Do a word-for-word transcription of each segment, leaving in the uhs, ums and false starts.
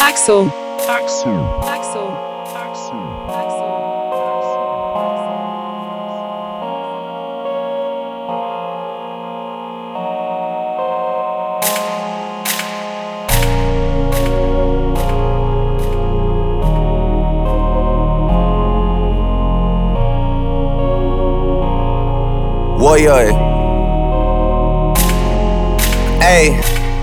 Axel. Axel. Axel. Axel. Warrior. Ayy.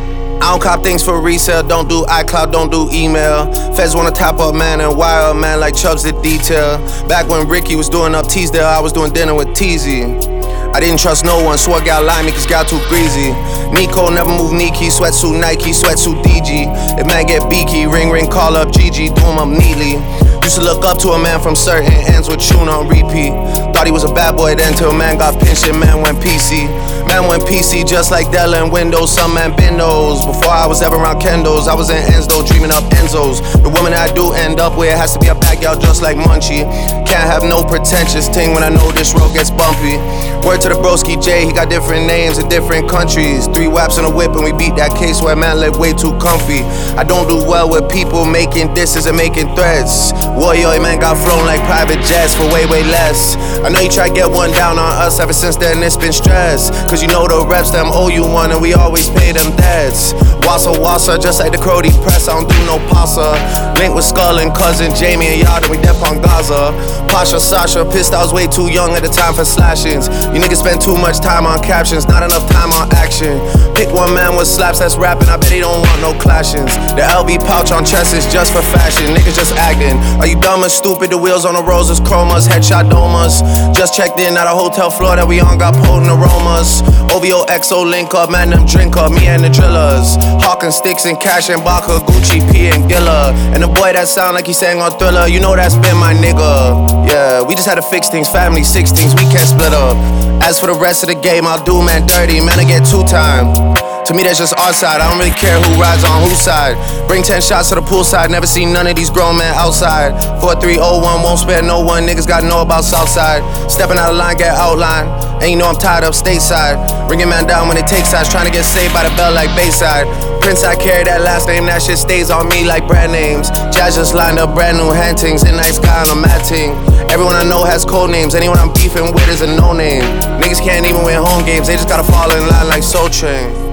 I don't cop things for resale, don't do iCloud, don't do email. Feds wanna top up man and wire up man like Chubbs did detail. Back when Ricky was doing up Teasdale, I was doing dinner with Teasy. I didn't trust no one, swore gal lied me cause gal too greasy. Nico never move Nike, sweatsuit Nike, sweatsuit D G. If man get beaky, ring ring, call up Gigi, do him up neatly. Used to look up to a man from certain ends with tune on repeat. Thought he was a bad boy then till man got pinched and man went P C. Man went P C just like Dell and Windows, some man been those. Before I was ever around Kendos, I was in Enzo dreaming up Enzos. The woman that I do end up with has to be a backyard just like Munchie. Can't have no pretentious ting when I know this road gets bumpy. Word to the broski J, he got different names in different countries. Three whaps in a whip and we beat that case where man lived way too comfy. I don't do well with people making disses and making threats. Warrior man got flown like private jets for way way less. I know you try to get one down on us, ever since then it's been stress. Cause you know the reps them owe you one and we always pay them debts. Wassa wassa, just like the Crody press, I don't do no pasta. Link with Skull and cousin Jamie and Yard and we dep on Gaza. Pasha Sasha, pissed I was way too young at the time for slashings. You niggas spend too much time on captions, not enough time on action. Pick one man with slaps that's rapping, I bet he don't want no clashings. The L B pouch on chest is just for fashion, niggas just acting. Are you dumb or stupid? The wheels on the roses, chromas, headshot domas. Just checked in at a hotel floor that we on, got potent aromas. O V O X O link up, man them drink up, me and the drillers. Hawking sticks and cash and Baka, Gucci, P and Gilla. And the boy that sound like he sang on Thriller, you know that's been my nigga. Yeah, we just had to fix things, family sixteens, we can't split up. As for the rest of the game, I'll do man dirty, man I get two time. To me that's just our side, I don't really care who rides on whose side. Bring ten shots to the poolside, never seen none of these grown men outside. Four three oh one, won't spare no one, niggas gotta know about Southside. Stepping out of line, get outline, and you know I'm tied up stateside. Bringing man down when it takes sides, trying to get saved by the bell like Bayside. Prince, I carry that last name, that shit stays on me like brand names. Jazz just lined up brand new hantings, and nice guy on a mat team. Everyone I know has code names, anyone I'm beefing with is a no name. Niggas can't even win home games, they just gotta fall in line like Soul Train.